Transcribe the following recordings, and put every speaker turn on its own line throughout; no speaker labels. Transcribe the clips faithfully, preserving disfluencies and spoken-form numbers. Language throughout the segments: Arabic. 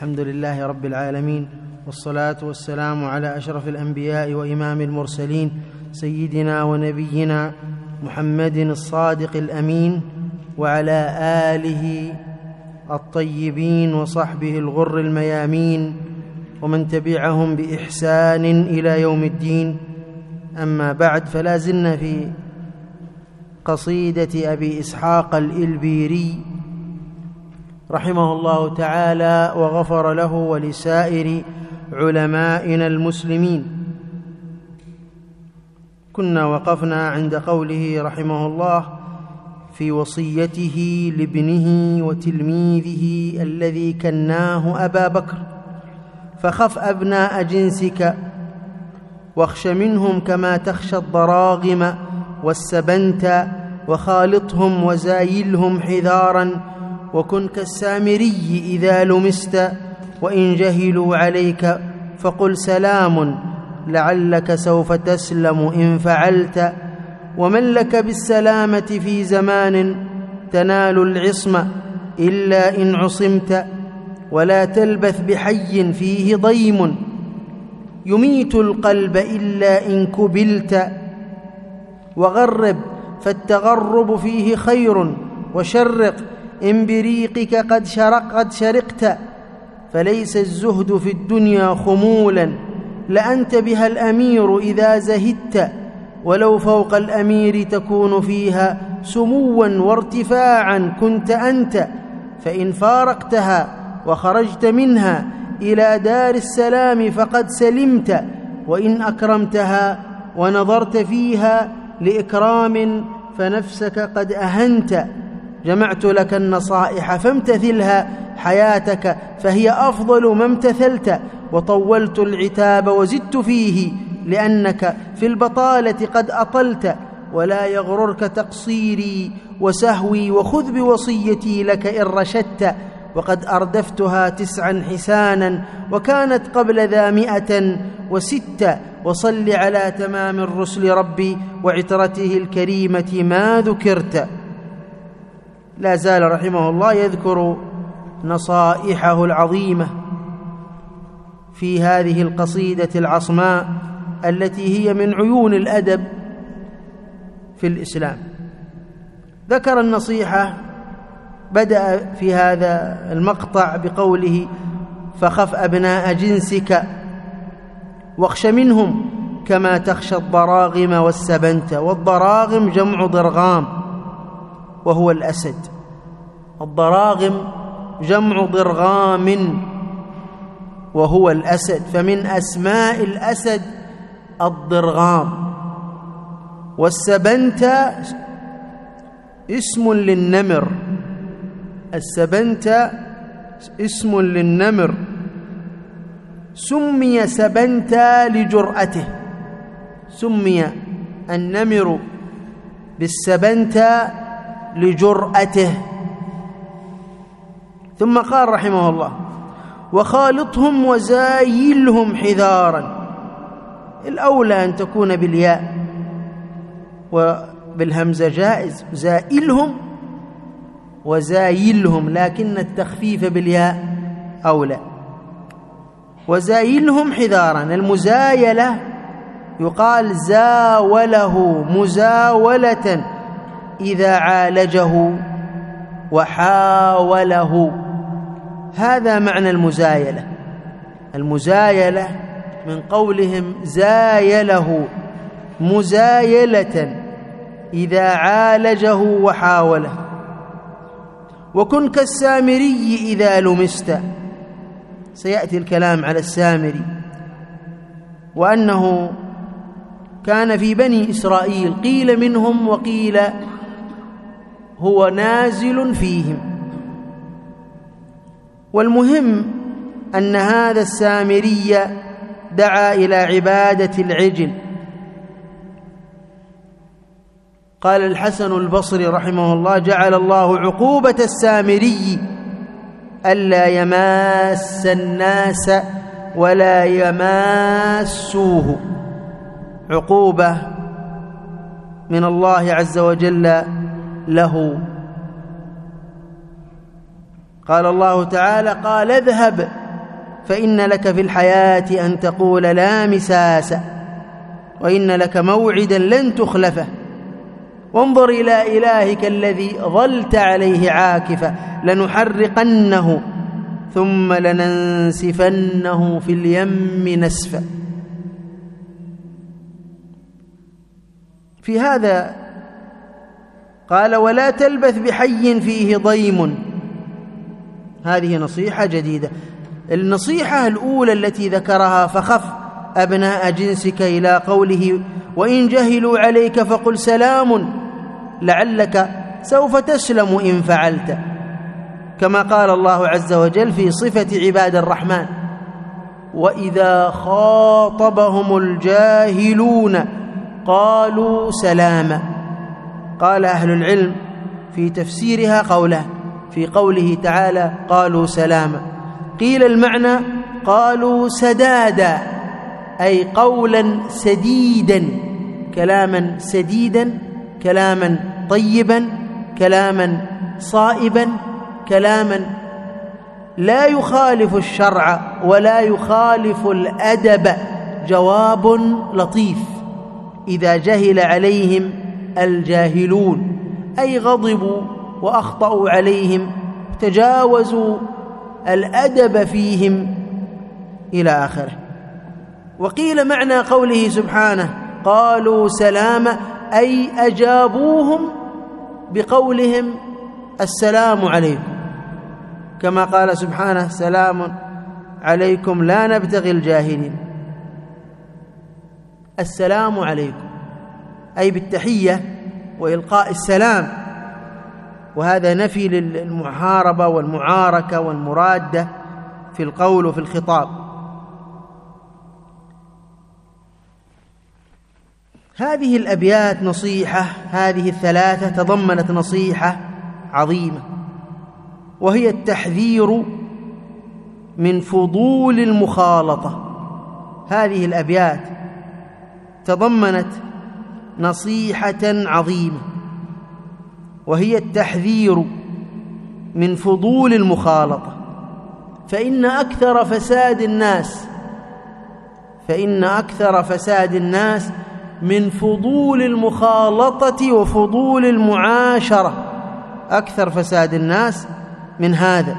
الحمد لله رب العالمين، والصلاة والسلام على أشرف الأنبياء وإمام المرسلين سيدنا ونبينا محمد الصادق الأمين، وعلى آله الطيبين وصحبه الغر الميامين، ومن تبعهم بإحسان إلى يوم الدين. أما بعد، فلا زلنا في قصيدة أبي إسحاق الإلبيري رحمه الله تعالى وغفر له ولسائر علمائنا المسلمين. كنا وقفنا عند قوله رحمه الله في وصيته لابنه وتلميذه الذي كناه أبا بكر: فخف أبناء جنسك واخش منهم كما تخشى الضراغم والسبنت، وخالطهم وزايلهم حذارا، وكن كالسامري إذا لمست، وإن جهلوا عليك فقل سلام لعلك سوف تسلم إن فعلت. ومن لك بالسلامة في زمان تنال العصمة إلا إن عصمت، ولا تلبث بحي فيه ضيم يميت القلب إلا إن كبلت. وغرب فالتغرب فيه خير، وشرق إن بريقك قد شرق قد شرقت. فليس الزهد في الدنيا خمولا، لأنت بها الأمير إذا زهدت، ولو فوق الأمير تكون فيها سموا وارتفاعا كنت أنت. فإن فارقتها وخرجت منها إلى دار السلام فقد سلمت، وإن أكرمتها ونظرت فيها لإكرام فنفسك قد أهنت. جمعت لك النصائح فامتثلها حياتك، فهي أفضل ما امتثلت. وطولت العتاب وزدت فيه، لأنك في البطالة قد أطلت. ولا يغررك تقصيري وسهوي، وخذ بوصيتي لك إن رشدت. وقد أردفتها تسعا حسانا، وكانت قبل ذا مئة وستة. وصل على تمام الرسل ربي وعترته الكريمة ما ذكرت. لا زال رحمه الله يذكر نصائحه العظيمة في هذه القصيدة العصماء التي هي من عيون الأدب في الإسلام. ذكر النصيحة، بدأ في هذا المقطع بقوله: فخف أبناء جنسك واخش منهم كما تخشى الضراغم والسبنت. والضراغم جمع ضرغام وهو الأسد. الضراغم جمع ضرغام وهو الأسد، فمن أسماء الأسد الضرغام. والسبنت اسم للنمر، السبنت اسم للنمر، سمي سبنت لجرأته، سمي النمر بالسبنت لجرأته. ثم قال رحمه الله: وخالطهم وزايلهم حذارا. الأولى أن تكون بالياء، وبالهمزة جائز، زائلهم وزايلهم، لكن التخفيف بالياء أولى. وزايلهم حذارا، المزايلة يقال زاوله مزاولة إذا عالجه وحاوله، هذا معنى المزايلة. المزايلة من قولهم زايله مزايلة إذا عالجه وحاوله. وكن كالسامري إذا لمست، سيأتي الكلام على السامري، وأنه كان في بني إسرائيل، قيل منهم وقيل هو نازل فيهم. والمهم أن هذا السامري دعا إلى عبادة العجل. قال الحسن البصري رحمه الله: جعل الله عقوبة السامري ألا يماس الناس ولا يماسوه، عقوبة من الله عز وجل له. قال الله تعالى: قال اذهب فإن لك في الحياة أن تقول لا مساس، وإن لك موعدا لن تخلفه، وانظر إلى إلهك الذي ظلت عليه عاكفا، لنحرقنه ثم لننسفنه في اليم نسفا. في هذا قال ولا تلبث بحي فيه ضيم. هذه نصيحة جديدة. النصيحة الأولى التي ذكرها فخف أبناء جنسك إلى قوله وإن جهلوا عليك فقل سلام لعلك سوف تسلم إن فعلت، كما قال الله عز وجل في صفة عباد الرحمن وإذا خاطبهم الجاهلون قالوا سلاما. قال أهل العلم في تفسيرها قوله في قوله تعالى قالوا سلاما، قيل المعنى قالوا سدادا، أي قولا سديدا، كلاما سديدا، كلاما طيبا، كلاما صائبا، كلاما لا يخالف الشرع ولا يخالف الأدب، جواب لطيف إذا جهل عليهم الجاهلون، أي غضبوا وأخطأوا عليهم تجاوزوا الأدب فيهم إلى آخره. وقيل معنى قوله سبحانه قالوا سلاما، أي أجابوهم بقولهم السلام عليكم، كما قال سبحانه سلام عليكم لا نبتغي الجاهلين. السلام عليكم أي بالتحية وإلقاء السلام، وهذا نفي للمحاربة والمعاركة والمرادة في القول وفي الخطاب. هذه الأبيات نصيحة، هذه الثلاثة تضمنت نصيحة عظيمة، وهي التحذير من فضول المخالطة. هذه الأبيات تضمنت نصيحة عظيمة، وهي التحذير من فضول المخالطة، فإن أكثر فساد الناس فإن أكثر فساد الناس من فضول المخالطة وفضول المعاشرة، أكثر فساد الناس من هذا.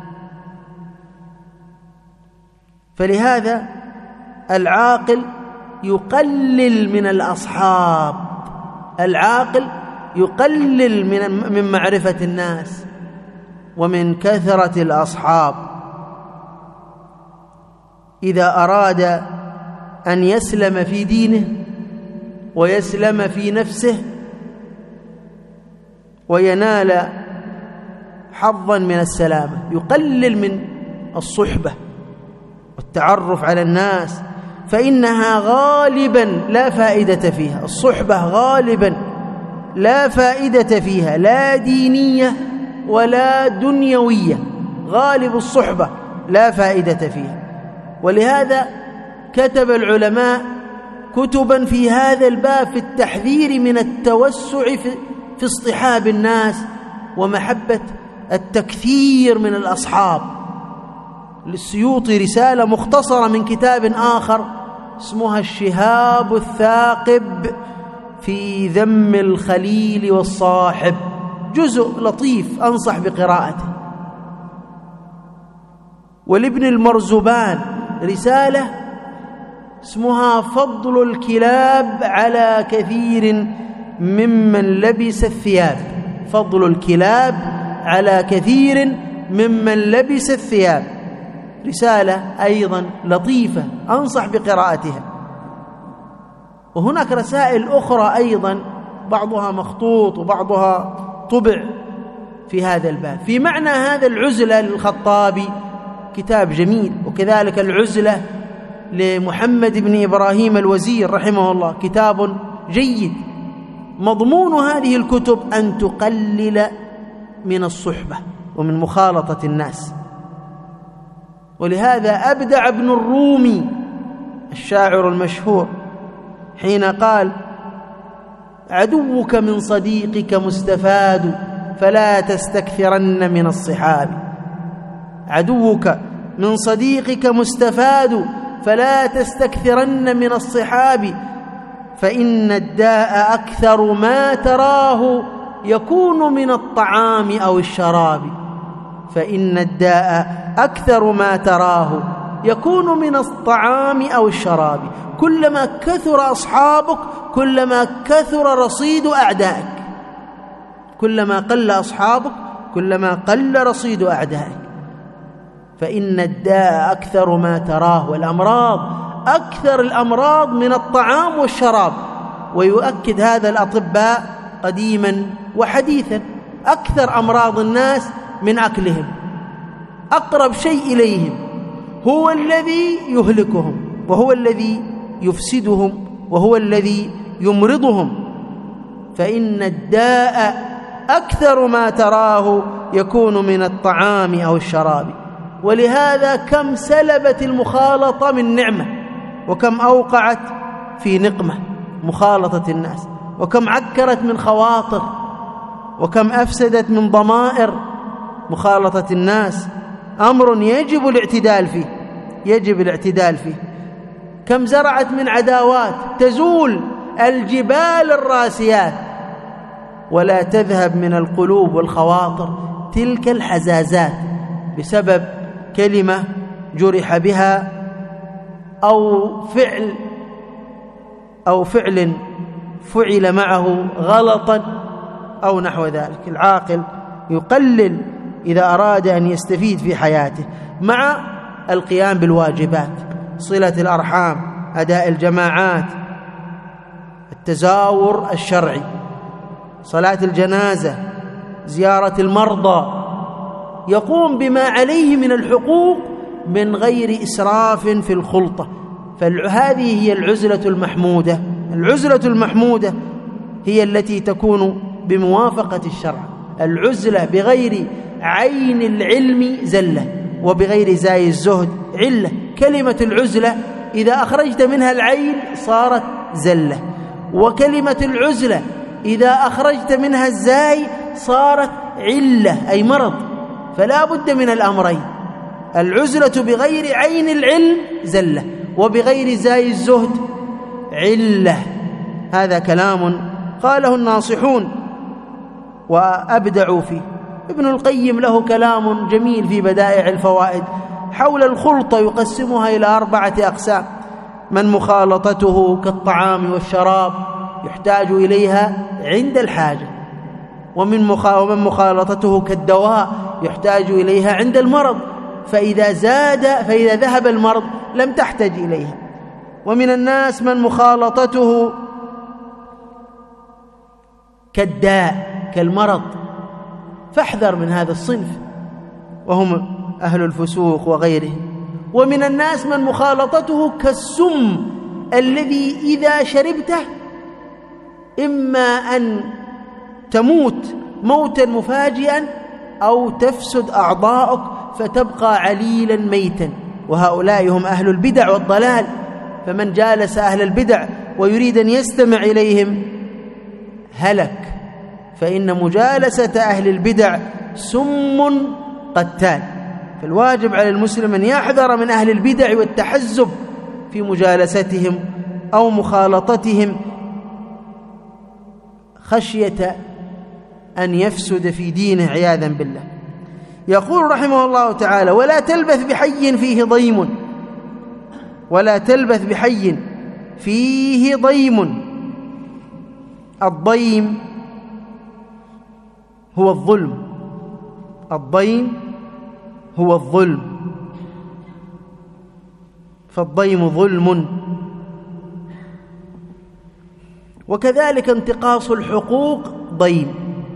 فلهذا العاقل يقلل من الأصحاب، العاقل يقلل من من معرفة الناس ومن كثرة الأصحاب. إذا أراد أن يسلم في دينه ويسلم في نفسه وينال حظا من السلامة، يقلل من الصحبة والتعرف على الناس، فإنها غالبا لا فائدة فيها. الصحبة غالبا لا فائدة فيها، لا دينية ولا دنيوية، غالب الصحبة لا فائدة فيها. ولهذا كتب العلماء كتبا في هذا الباب في التحذير من التوسع في, في اصطحاب الناس ومحبة التكثير من الأصحاب. للسيوطي رسالة مختصرة من كتاب آخر اسمها الشهاب الثاقب في ذم الخليل والصاحب، جزء لطيف أنصح بقراءته. ولابن المرزبان رسالة اسمها فضل الكلاب على كثير ممن لبس الثياب، فضل الكلاب على كثير ممن لبس الثياب، رسالة أيضا لطيفة أنصح بقراءتها. وهناك رسائل أخرى أيضا بعضها مخطوط وبعضها طبع في هذا الباب. في معنى هذا العزلة للخطابي كتاب جميل، وكذلك العزلة لمحمد بن إبراهيم الوزير رحمه الله كتاب جيد. مضمون هذه الكتب أن تقلل من الصحبة ومن مخالطة الناس. ولهذا أبدع ابن الرومي الشاعر المشهور حين قال عدوك من صديقك مستفاد فلا تستكثرن من الصحاب. عدوك من صديقك مستفاد، فلا تستكثرن من الصحاب، فإن الداء أكثر ما تراه يكون من الطعام أو الشراب. فإن الداء أكثر ما تراه يكون من الطعام أو الشراب. كلما كثر أصحابك كلما كثر رصيد أعدائك، كلما قل أصحابك كلما قل رصيد أعدائك. فإن الداء أكثر ما تراه، والأمراض أكثر الأمراض من الطعام والشراب. ويؤكد هذا الأطباء قديما وحديثا، أكثر أمراض الناس من أكلهم، أقرب شيء إليهم هو الذي يهلكهم، وهو الذي يفسدهم، وهو الذي يمرضهم. فإن الداء أكثر ما تراه يكون من الطعام أو الشراب. ولهذا كم سلبت المخالطة من نعمة، وكم أوقعت في نقمة مخالطة الناس، وكم عكرت من خواطر، وكم أفسدت من ضمائر مخالطة الناس. أمر يجب الاعتدال فيه، يجب الاعتدال فيه. كم زرعت من عداوات تزول الجبال الراسيات، ولا تذهب من القلوب والخواطر تلك الحزازات بسبب كلمة جرح بها أو فعل أو فعل فعل معه غلطا أو نحو ذلك. العاقل يقلل إذا أراد أن يستفيد في حياته، مع القيام بالواجبات، صلة الأرحام، أداء الجماعات، التزاور الشرعي، صلاة الجنازة، زيارة المرضى، يقوم بما عليه من الحقوق من غير إسراف في الخلطة. فهذه هي العزلة المحمودة. العزلة المحمودة هي التي تكون بموافقة الشرع. العزلة بغير عين العلم زلة، وبغير زاي الزهد علة. كلمة العزلة إذا أخرجت منها العين صارت زلة، وكلمة العزلة إذا أخرجت منها الزاي صارت علة أي مرض. فلا بد من الأمرين، العزلة بغير عين العلم زلة، وبغير زاي الزهد علة. هذا كلام قاله الناصحون وأبدعوا فيه. ابن القيم له كلام جميل في بدائع الفوائد حول الخلطة، يقسمها إلى أربعة أقسام: من مخالطته كالطعام والشراب يحتاج إليها عند الحاجة، ومن مخالطته كالدواء يحتاج إليها عند المرض، فإذا زاد فإذا ذهب المرض لم تحتاج إليها. ومن الناس من مخالطته كالداء كالمرض، فاحذر من هذا الصنف وهم أهل الفسوق وغيره. ومن الناس من مخالطته كالسم الذي إذا شربته إما أن تموت موتا مفاجئا أو تفسد أعضاؤك فتبقى عليلا ميتا. وهؤلاء هم أهل البدع والضلال. فمن جالس أهل البدع ويريد أن يستمع إليهم هلك، فإن مجالسة أهل البدع سم قتال. فالواجب على المسلم أن يحذر من أهل البدع والتحزب في مجالستهم أو مخالطتهم خشية أن يفسد في دينه عياذا بالله. يقول رحمه الله تعالى: ولا تلبث بحي فيه ضيم، ولا تلبث بحي فيه ضيم. الضيم هو الظلم، الضيم هو الظلم، فالضيم ظلم. وكذلك انتقاص الحقوق ضيم.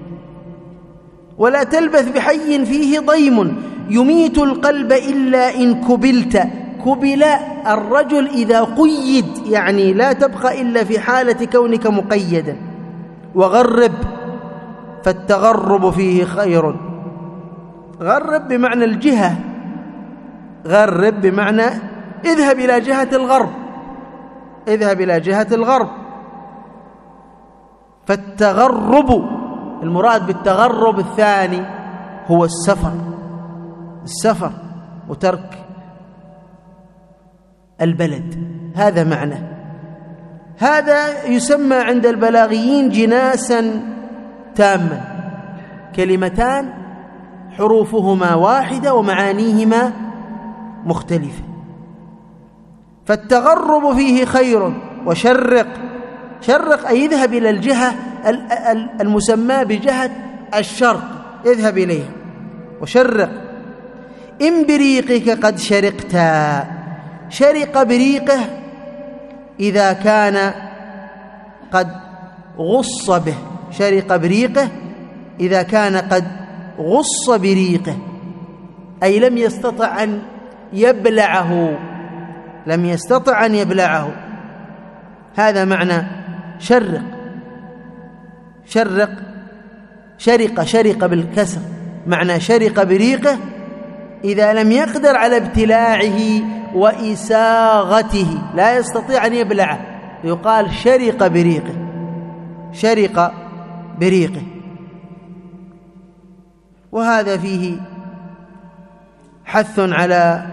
ولا تلبث بحي فيه ضيم يميت القلب إلا إن كبلت. كبل الرجل إذا قيد، يعني لا تبقى إلا في حالة كونك مقيدا. وغرب، فالتغرب فيه خير. غرب بمعنى الجهة، غرب بمعنى اذهب إلى جهة الغرب، اذهب إلى جهة الغرب. فالتغرب، المراد بالتغرب الثاني هو السفر، السفر وترك البلد، هذا معنى. هذا يسمى عند البلاغيين جناسا تاما، كلمتان حروفهما واحدة ومعانيهما مختلفة. فالتغرب فيه خير، وشرق، شرق أي يذهب إلى الجهة المسمى بجهة الشرق، يذهب إليها. وشرق إن بريقك قد شرقت، شرق بريقه إذا كان قد غص به، شرق بريقه إذا كان قد غص بريقه، أي لم يستطع أن يبلعه، لم يستطع أن يبلعه. هذا معنى شرق. شرق شرق شرق بالكسر، معنى شرق بريقه إذا لم يقدر على ابتلاعه وإساغته، لا يستطيع أن يبلعه، يقال شرق بريقه، شرق بريقه. وهذا فيه حث على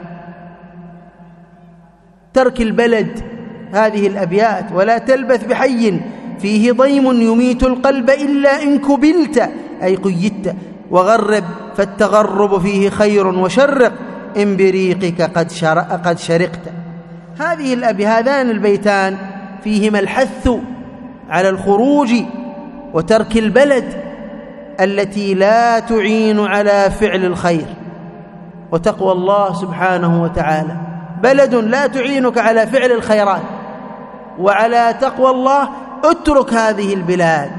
ترك البلد. هذه الأبيات: ولا تلبث بحي فيه ضيم يميت القلب إلا إن كبلت أي قيدت، وغرب فالتغرب فيه خير، وشرق إن بريقك قد, قد شرقت. هذه الأبي هذان البيتان فيهما الحث على الخروج وترك البلد التي لا تعين على فعل الخير وتقوى الله سبحانه وتعالى. بلد لا تعينك على فعل الخيرات وعلى تقوى الله، اترك هذه البلاد.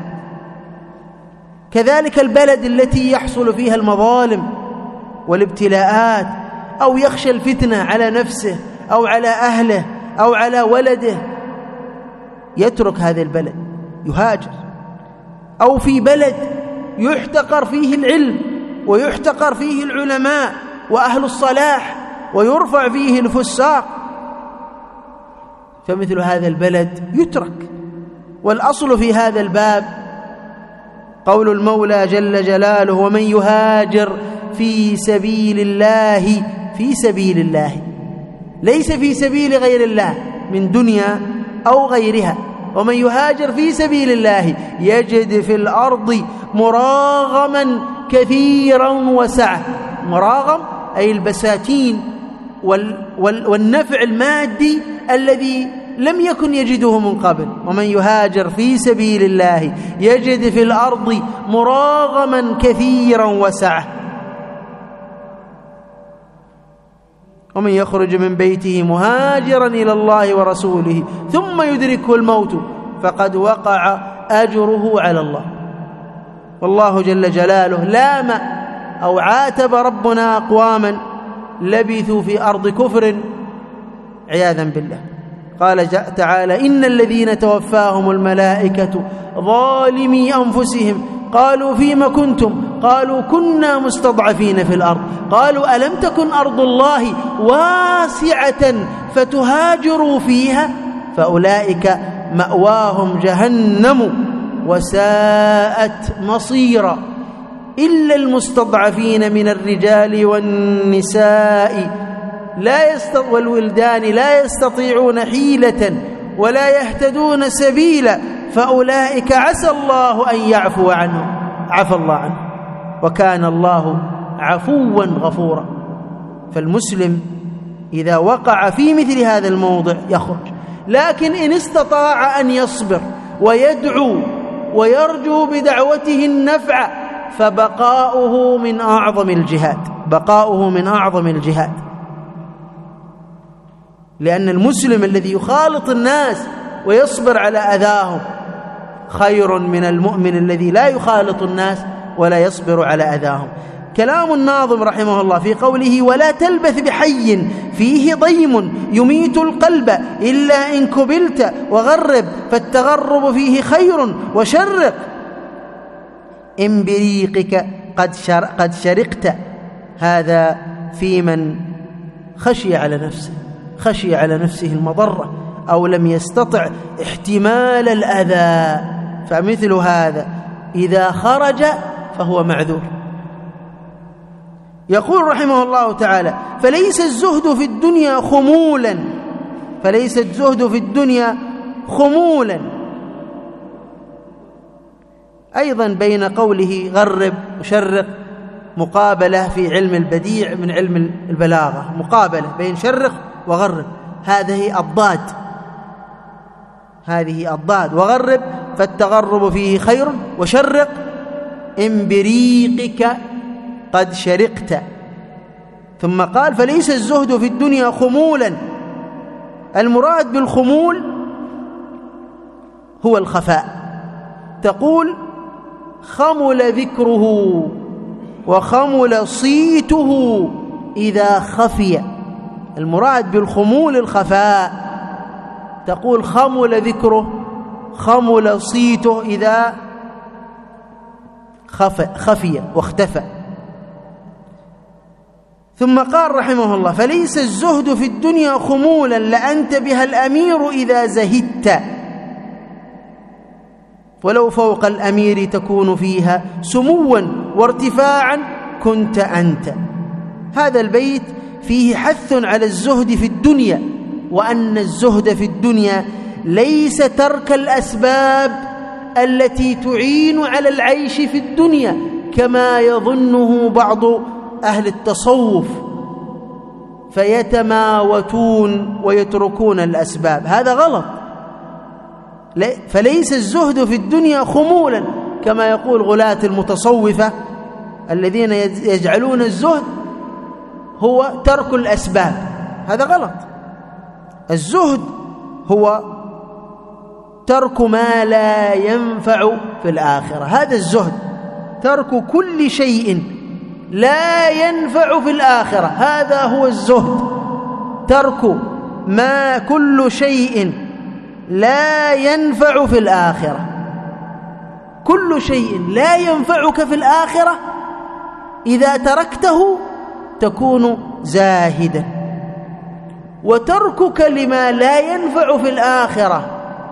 كذلك البلد التي يحصل فيها المظالم والابتلاءات، أو يخشى الفتنة على نفسه أو على أهله أو على ولده، يترك هذا البلد يهاجر. أو في بلد يحتقر فيه العلم ويحتقر فيه العلماء وأهل الصلاح ويرفع فيه الفساق، فمثل هذا البلد يترك. والأصل في هذا الباب قول المولى جل جلاله: ومن يهاجر في سبيل الله، في سبيل الله، ليس في سبيل غير الله من دنيا أو غيرها. ومن يهاجر في سبيل الله يجد في الأرض مراغما كثيرا وسعة. مراغم أي البساتين والنفع المادي الذي لم يكن يجده من قبل. ومن يهاجر في سبيل الله يجد في الأرض مراغما كثيرا وسعة. ومن يخرج من بيته مهاجرا إلى الله ورسوله ثم يدركه الموت فقد وقع أجره على الله. والله جل جلاله لام أو عاتب ربنا أقواما لبثوا في أرض كفر عياذا بالله. قال تعالى: إن الذين توفاهم الملائكة ظالمي أنفسهم قالوا فيما كنتم قالوا كنا مستضعفين في الأرض قالوا ألم تكن أرض الله واسعة فتهاجروا فيها فأولئك مأواهم جهنم وساءت مصيرا إلا المستضعفين من الرجال والنساء لا يستط... والولدان لا يستطيعون حيلة ولا يهتدون سبيلا فأولئك عسى الله أن يعفو عنهم عفى الله عنه وكان الله عفوا غفورا. فالمسلم إذا وقع في مثل هذا الموضع يخرج، لكن إن استطاع أن يصبر ويدعو ويرجو بدعوته النفع فبقاؤه من أعظم الجهاد، بقاؤه من أعظم الجهاد. لأن المسلم الذي يخالط الناس ويصبر على أذاهم خير من المؤمن الذي لا يخالط الناس ولا يصبر على أذاهم. كلام الناظم رحمه الله في قوله: ولا تلبث بحي فيه ضيم يميت القلب إلا إن كبلت وغرب فالتغرب فيه خير وشرق إن بريقك قد, شر قد شرقت. هذا في من خشي على نفسه خشي على نفسه المضرة أو لم يستطع احتمال الأذى، فمثل هذا إذا خرج فهو معذور. يقول رحمه الله تعالى: فليس الزهد في الدنيا خمولا فليس الزهد في الدنيا خمولا. أيضا بين قوله غرب وشرق مقابلة في علم البديع من علم البلاغة، مقابلة بين شرق وغرب، هذه الضاد، هذه الضاد. وغرب فالتغرب فيه خير، وشرق إن بريقك قد شرقت. ثم قال فليس الزهد في الدنيا خمولا. المراد بالخمول هو الخفاء. تقول خمل ذكره وخمل صيته إذا خفي. المراد بالخمول الخفاء. تقول خمل ذكره، خمل صيته إذا خفي, خفي واختفى. ثم قال رحمه الله فليس الزهد في الدنيا خمولا لأنت بها الأمير إذا زهدت، ولو فوق الأمير تكون فيها سموا وارتفاعا كنت أنت. هذا البيت فيه حث على الزهد في الدنيا، وأن الزهد في الدنيا ليس ترك الأسباب التي تعين على العيش في الدنيا كما يظنه بعض أهل التصوف، فيتماوتون ويتركون الأسباب. هذا غلط. فليس الزهد في الدنيا خمولا كما يقول غلاة المتصوفة الذين يجعلون الزهد هو ترك الأسباب. هذا غلط. الزهد هو ترك ما لا ينفع في الآخرة، هذا الزهد، ترك كل شيء لا ينفع في الآخرة، هذا هو الزهد. ترك ما كل شيء لا ينفع في الآخرة، كل شيء لا ينفعك في الآخرة إذا تركته تكون زاهدا. وتركك لما لا ينفع في الآخرة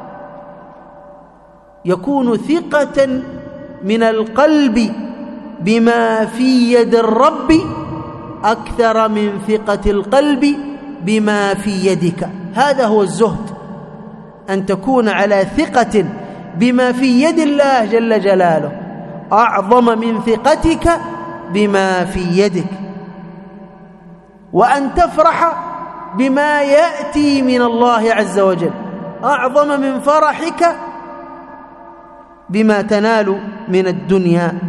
يكون ثقة من القلب بما في يد الرب أكثر من ثقة القلب بما في يدك. هذا هو الزهد، أن تكون على ثقة بما في يد الله جل جلاله أعظم من ثقتك بما في يدك، وأن تفرح بما يأتي من الله عز وجل أعظم من فرحك بما تنال من الدنيا.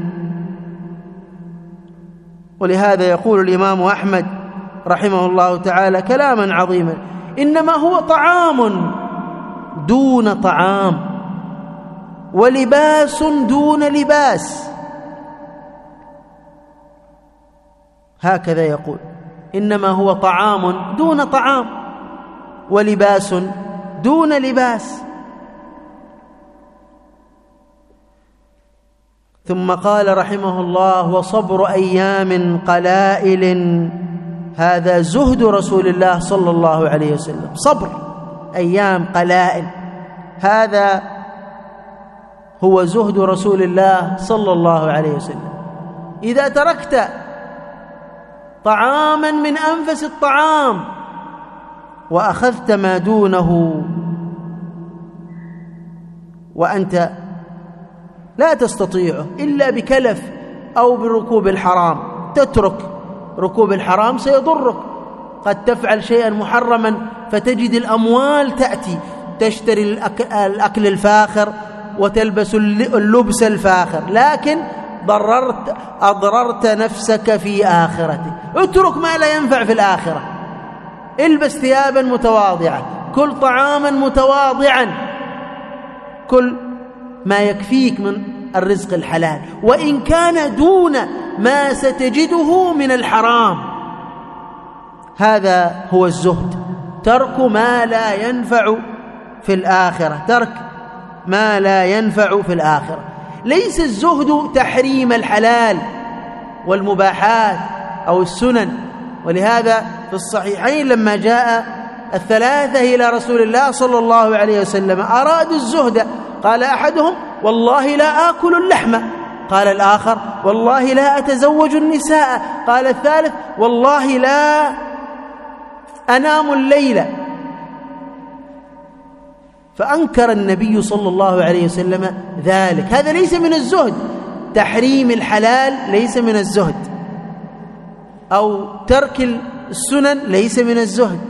ولهذا يقول الإمام أحمد رحمه الله تعالى كلاما عظيما: إنما هو طعام دون طعام، ولباس دون لباس. هكذا يقول: إنما هو طعام دون طعام، ولباس دون لباس. ثم قال رحمه الله: وصبر أيام قلائل هذا زهد رسول الله صلى الله عليه وسلم. صبر أيام قلائل هذا هو زهد رسول الله صلى الله عليه وسلم. إذا تركت طعاما من أنفس الطعام وأخذت ما دونه وأنت لا تستطيعه إلا بكلف أو بركوب الحرام، تترك ركوب الحرام سيضرك. قد تفعل شيئا محرما فتجد الأموال تأتي تشتري الأكل الفاخر وتلبس اللبس الفاخر، لكن ضررت أضررت نفسك في آخرتك. اترك ما لا ينفع في الآخرة، البس ثيابا متواضعة، كل طعاما متواضعا، كل ما يكفيك من الرزق الحلال وإن كان دون ما ستجده من الحرام. هذا هو الزهد، ترك ما لا ينفع في الآخرة، ترك ما لا ينفع في الآخرة. ليس الزهد تحريم الحلال والمباحات أو السنن. ولهذا في الصحيحين لما جاء الثلاثة إلى رسول الله صلى الله عليه وسلم أرادوا الزهد، قال أحدهم: والله لا آكل اللحم. قال الآخر: والله لا أتزوج النساء. قال الثالث: والله لا أنام الليل. فأنكر النبي صلى الله عليه وسلم ذلك. هذا ليس من الزهد، تحريم الحلال ليس من الزهد، أو ترك السنن ليس من الزهد.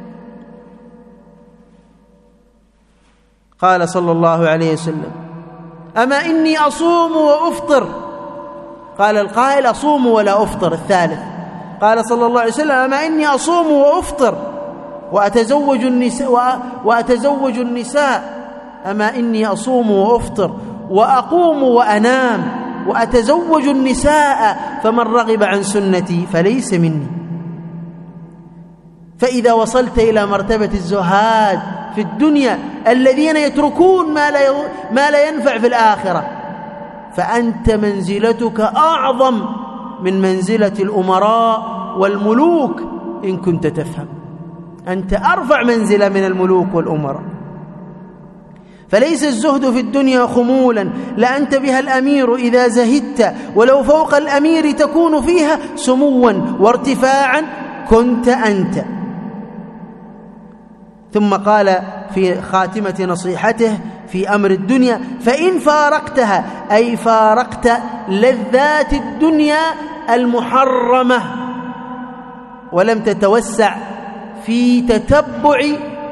قال صلى الله عليه وسلم: أما إني أصوم وأفطر. قال القائل: أصوم ولا أفطر. الثالث قال صلى الله عليه وسلم: أما إني أصوم وأفطر وأتزوج النساء, وأتزوج النساء أما إني أصوم وأفطر وأقوم وأنام وأتزوج النساء فمن رغب عن سنتي فليس مني. فإذا وصلت إلى مرتبة الزهاد في الدنيا الذين يتركون ما لا ما لا ينفع في الآخرة، فأنت منزلتك أعظم من منزلة الأمراء والملوك إن كنت تفهم. أنت أرفع منزلة من الملوك والأمراء. فليس الزهد في الدنيا خمولا لأنت بها الأمير إذا زهدت، ولو فوق الأمير تكون فيها سموا وارتفاعا كنت أنت. ثم قال في خاتمة نصيحته في أمر الدنيا: فإن فارقتها، أي فارقت لذات الدنيا المحرمة ولم تتوسع في تتبع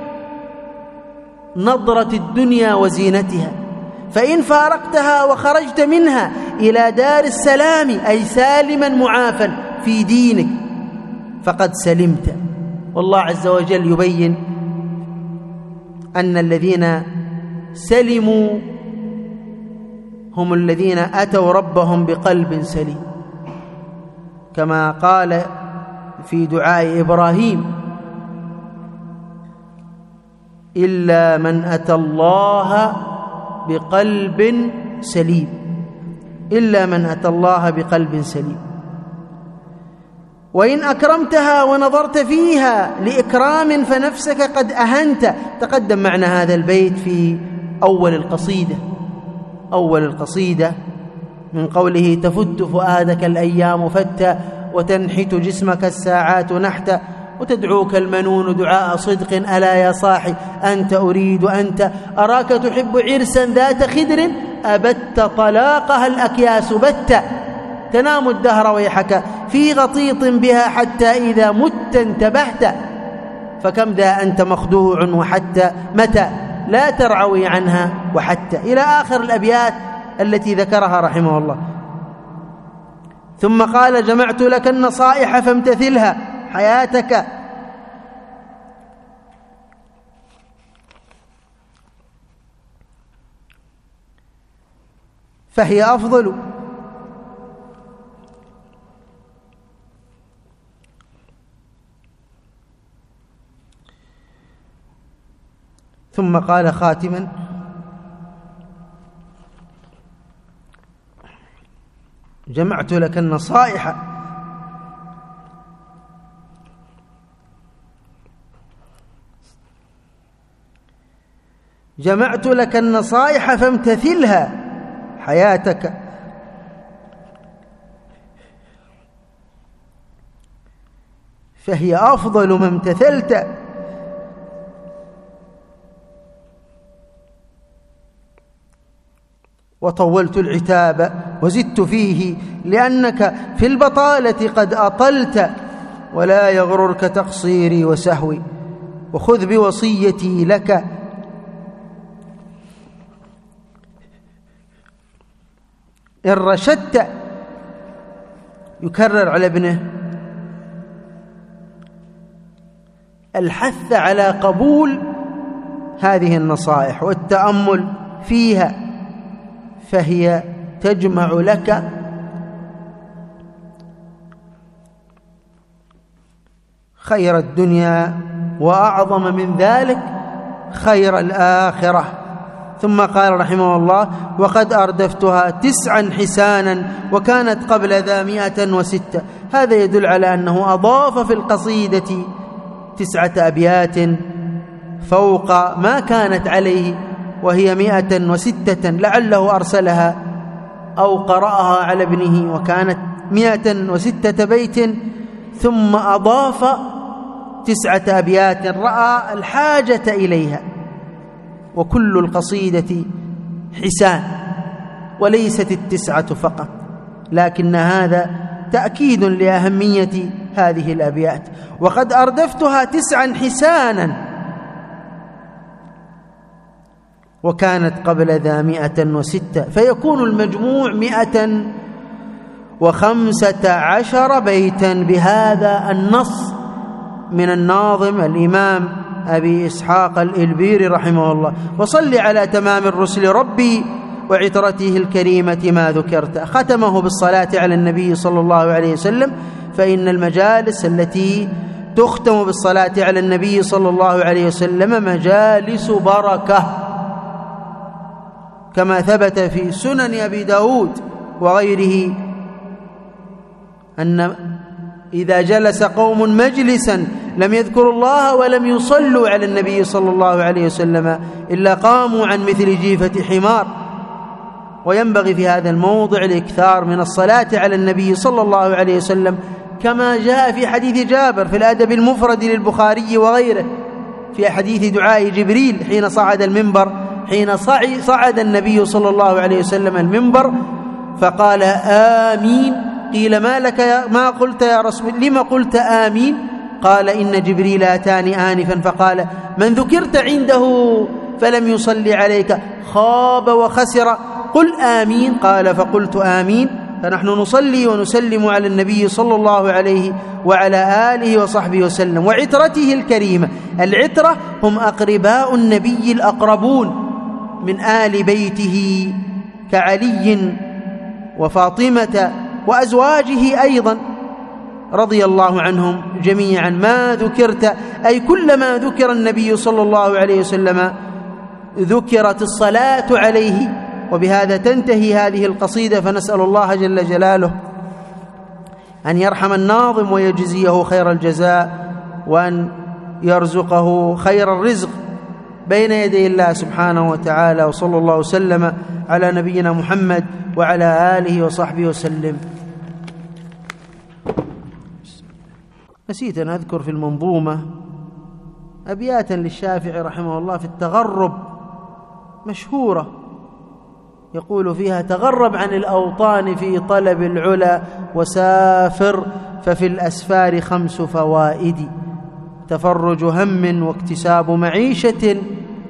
نظرة الدنيا وزينتها، فإن فارقتها وخرجت منها إلى دار السلام، أي سالما معافا في دينك، فقد سلمت. والله عز وجل يبين أن الذين سلموا هم الذين أتوا ربهم بقلب سليم، كما قال في دعاء إبراهيم: إلا من أتى الله بقلب سليم، إلا من أتى الله بقلب سليم. وإن أكرمتها ونظرت فيها لإكرام فنفسك قد أهنت. تقدم معنا هذا البيت في أول القصيدة أول القصيدة من قوله: تفت فؤادك الأيام فتى وتنحت جسمك الساعات نحتا وتدعوك المنون دعاء صدق ألا يا صاحي أنت أريد أنت أراك تحب عرسا ذات خدر أبت طلاقها الأكياس بت تنام الدهر ويحك في غطيط بها حتى إذا مت انتبهت فكم ذا أنت مخدوع وحتى متى لا ترعوي عنها وحتى، إلى آخر الأبيات التي ذكرها رحمه الله. ثم قال: جمعت لك النصائح فامتثلها حياتك فهي أفضل. ثم قال خاتما: جمعت لك النصائح جمعت لك النصائح فامتثلها حياتك فهي أفضل ما امتثلت. وطولت العتاب وزدت فيه لأنك في البطالة قد أطلت ولا يغررك تقصيري وسهوي وخذ بوصيتي لك إن رشدت. يكرر على ابنه الحث على قبول هذه النصائح والتأمل فيها، فهي تجمع لك خير الدنيا وأعظم من ذلك خير الآخرة. ثم قال رحمه الله: وقد أردفتها تسعا حسانا وكانت قبل ذا مئة وستة. هذا يدل على أنه أضاف في القصيدة تسعة أبيات فوق ما كانت عليه وهي مئة وستة، لعله أرسلها أو قرأها على ابنه وكانت مئة وستة بيت، ثم أضاف تسعة أبيات رأى الحاجة إليها وكل القصيدة حسان، وليست التسعة فقط، لكن هذا تأكيد لأهمية هذه الأبيات. وقد أردفتها تسعا حسانا، وكانت قبل ذا مئة وستة، فيكون المجموع مئة وخمسة عشر بيتا بهذا النص من الناظم الإمام أبي إسحاق الإلبيري رحمه الله. وصل على تمام الرسل ربي وعترته الكريمة ما ذكرت. ختمه بالصلاة على النبي صلى الله عليه وسلم، فإن المجالس التي تختم بالصلاة على النبي صلى الله عليه وسلم مجالس بركة، كما ثبت في سنن أبي داود وغيره أن إذا جلس قوم مجلسا لم يذكروا الله ولم يصلوا على النبي صلى الله عليه وسلم إلا قاموا عن مثل جيفة حمار. وينبغي في هذا الموضع الإكثار من الصلاة على النبي صلى الله عليه وسلم، كما جاء في حديث جابر في الأدب المفرد للبخاري وغيره في حديث دعاء جبريل حين صعد المنبر، حين صعد النبي صلى الله عليه وسلم المنبر فقال آمين. قيل ما لك يا ما قلت يا رسول، لما قلت آمين؟ قال إن جبريل أتاني آنفا فقال من ذكرت عنده فلم يصلي عليك خاب وخسر، قل آمين. قال فقلت آمين. فنحن نصلي ونسلم على النبي صلى الله عليه وعلى آله وصحبه وسلم وعترته الكريمة. العترة هم أقرباء النبي الأقربون من آل بيته كعلي وفاطمة وأزواجه أيضا رضي الله عنهم جميعا. ما ذكرت أي كلما ذكر النبي صلى الله عليه وسلم ذكرت الصلاة عليه. وبهذا تنتهي هذه القصيدة، فنسأل الله جل جلاله أن يرحم الناظم ويجزيه خير الجزاء، وأن يرزقه خير الرزق بين يدي الله سبحانه وتعالى. وصلى الله وسلم على نبينا محمد وعلى آله وصحبه وسلم. نسيت أن أذكر في المنظومة أبياتا للشافعي رحمه الله في التغرب مشهورة، يقول فيها تغرب عن الأوطان في طلب العلا وسافر، ففي الأسفار خمس فوائد: تفرج هم واكتساب معيشة،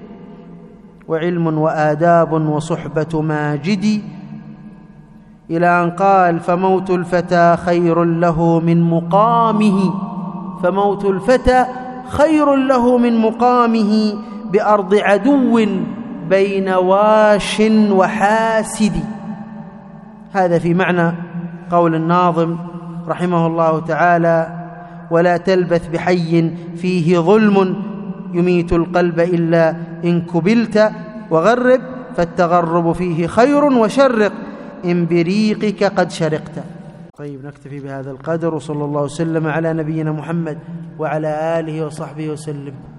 وعلم وآداب وصحبة ماجد. إلى أن قال فموت الفتى خير له من مقامه، فموت الفتى خير له من مقامه بأرض عدو بين واش وحاسد. هذا في معنى قول الناظم رحمه الله تعالى: ولا تلبث بحي فيه ظلم يميت القلب إلا إن كبلت، وغرب فالتغرب فيه خير، وشرق إن بريقك قد شرقت. طيب، نكتفي بهذا القدر، وصلى الله وسلم على نبينا محمد وعلى آله وصحبه وسلم.